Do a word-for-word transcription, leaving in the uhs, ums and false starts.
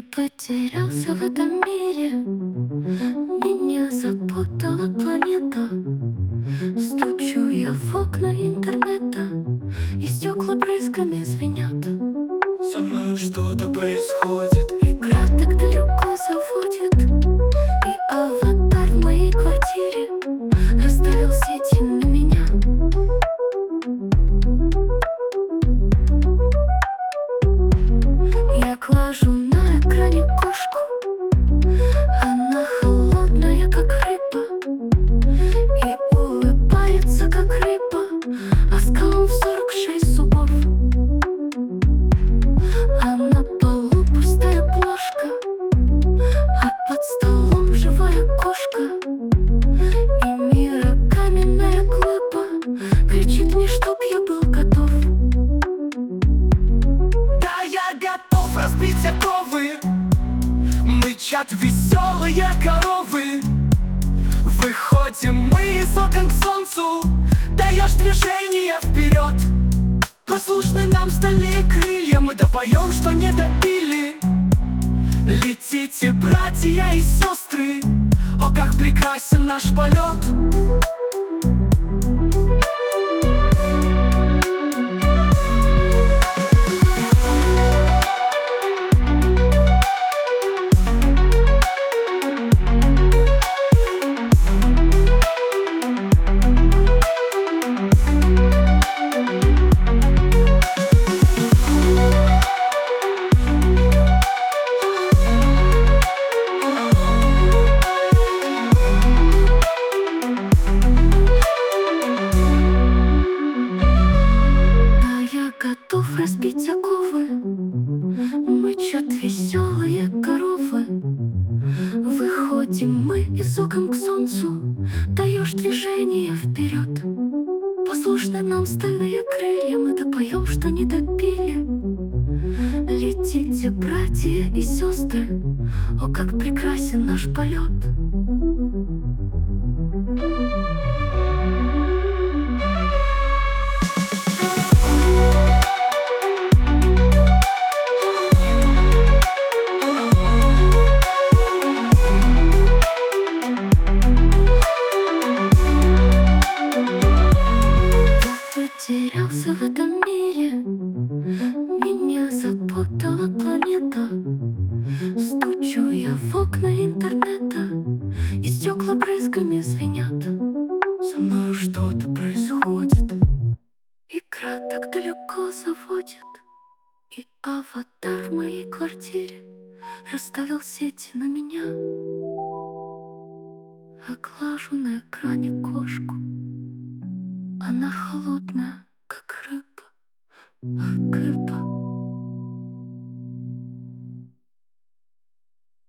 потерялся в этом мире. Меня запутала планета. Стучу я в окна интернета, и стекла брызгами звенят. Со мной что-то происходит. Игра так далеко заводит, и аватар в моей квартире расставил сети на меня. Я глажу на экране кошку, она холодная, как рыба, и улыбается, как рыба, оскалом в сорок шесть зубов. А на полу пустая плошка, а под столом живая кошка. И мира каменная глыба кричит мне, чтоб я был готов. Да, я готов разбить оковы. Мычат веселые коровы. Выходим мы из окон к солнцу. Даешь движение вперед. Послушны нам стальные крылья. Мы допоем, что не допили. Летите, братья и сестры. О, как прекрасен наш полет. Готов разбить оковы. Мычат веселые коровы. Выходим мы из окон к солнцу. Даешь движение вперед. Послушны нам стальные крылья. Мы допоем, что не допили. Летите, братья и сестры. О, как прекрасен наш полет. Потерялся в этом мире, меня запутала планета. Стучу я в окна интернета, и стекла брызгами звенят. Со мной что-то происходит. Игра так далеко заводит, и аватар в моей квартире расставил сети на меня. А глажу на экране кошку, она холодная, как рыба, как рыба.